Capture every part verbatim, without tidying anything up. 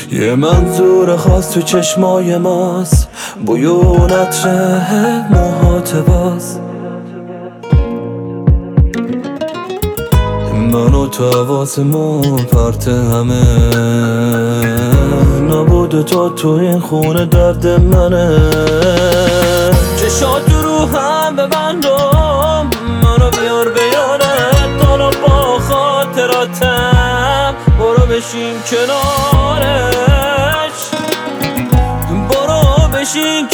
یه منظور خاص تو چشمای ماست، بویون عطر موهات باز. من و تو حواسمون پرت همه، نبود تو تو این خونه درد منه. چشات رو هم ببندم، منو بیار بیارت دارم با خاطراتم. برو بشین کنارش، برو بشین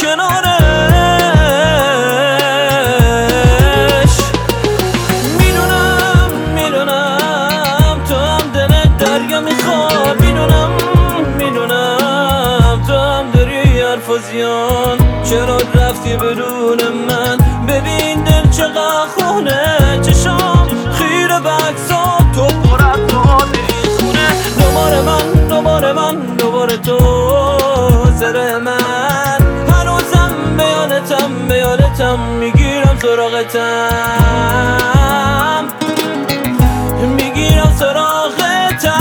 کنارش. میدونم میدونم تو هم دلت دریا میخواد، میدونم میدونم تو هم داری حرف و زیان. چرا رفتی بدون من؟ ببین دل چقدر خونه، چشام خیره بکسات تو پرد تو این خونه. دوباره من دوباره من دوباره تو سر من، هنوزم به یادتم به یادتم میگیرم سراغتم، میگیرم سراغتم.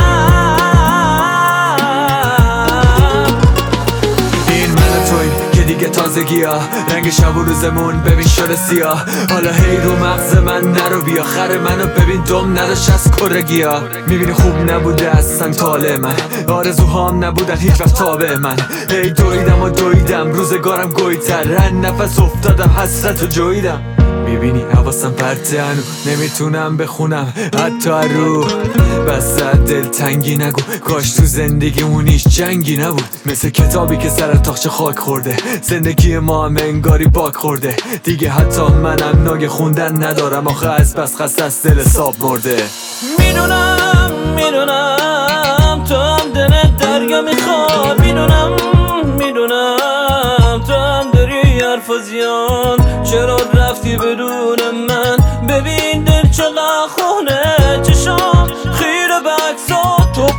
این من تویم که دیگه تازگی ها، رنگ شب و روزمون ببین شده سیاه. حالا هی رو مغز من نرو بیا، خر منو ببین دم نداشت از کرگی ها. میبینی خوب نبوده اصلا طالع من، آرزوهام نبودن هیچ وقت تابع من. هی دویدم و دویدم روزگارم گویتر، هر نفس افتادم حسرت و جویدم. میبینی حواسم پرته هنو، نمیتونم بخونم حتی رو. بس دل تنگی نگو، کاش تو زندگیمون هیچ جنگی نبود. مثل کتابی که سر تاخچه خاک خورده، زندگی ما هم انگاری باک خورده. دیگه حتی منم ناگه خوندن ندارم، آخه از بس خسته از دل حساب مرده. میدونم میدونم تو هم دلت دریا میخواد، میدونم میدونم تو هم داری حرف و زیان. چرا رفتی بدون من؟ ببین دل چقدر خونه، چشام خیره بکسات تو.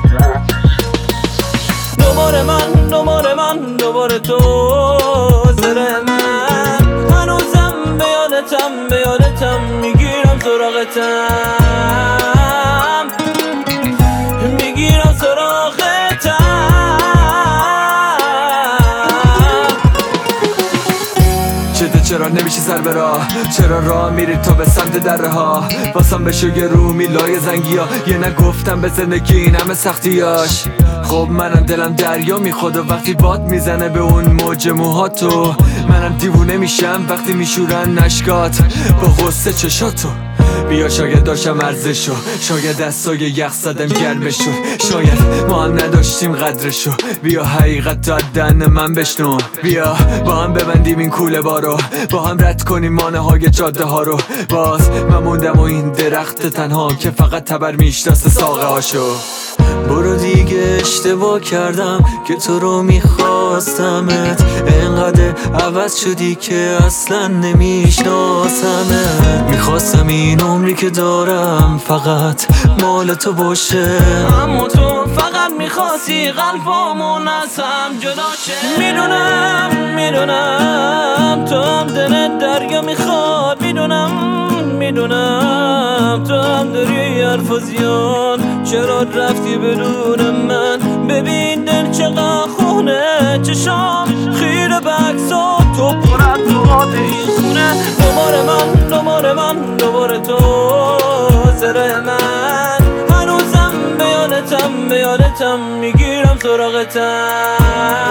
دوباره من دوباره من دوباره تو سر من، هنوزم به یادتم به یادتم میگیرم سراغتم، میگیرم سراغتم. چرا نمیشی سر به راه؟ چرا راه میری تو به سمت دره ها؟ واسم بشو یه رو میلای زنگی ها، یه نگفتم به زندگی این همه سختیاش. خب منم دلم دریا میخواد و وقتی باد میزنه به اون موج موهاتو. منم دیوونه میشم وقتی میشورن نشکات با غصه چشاتو. بیا شاید داشتم ارزشو، شاید دستای یخ زدم گرمشو، شاید ما هم نداشتیم قدرشو. بیا حقیقت تا دهن من بشنو، بیا با هم ببندیم این کوله بارو، با هم رد کنیم مانه های جاده ها رو. باز من موندم و این درخت تنها که فقط تبر میشناسه ساقه هاشو. برو دیگه اشتباه کردم که تو رو میخواستمت، انقدر عوض شدی که اصلا نمیشناسمت. میخواستم این عمری که دارم فقط مال تو باشه، اما تو فقط میخواستی قلبامون از هم جدا شه. میدونم میدونم تو هم دلت دریا میخواد، میدونم میدونم تو هم داری حرف و زیان. چرا رفتی بدون من؟ ببین دل چقدر خونه، چشام خیره بکسات تو پرد تو این خونه. دوباره من دوباره من دوباره تو سر من، هنوزم به یادتم به یادتم میگیرم سراغتم.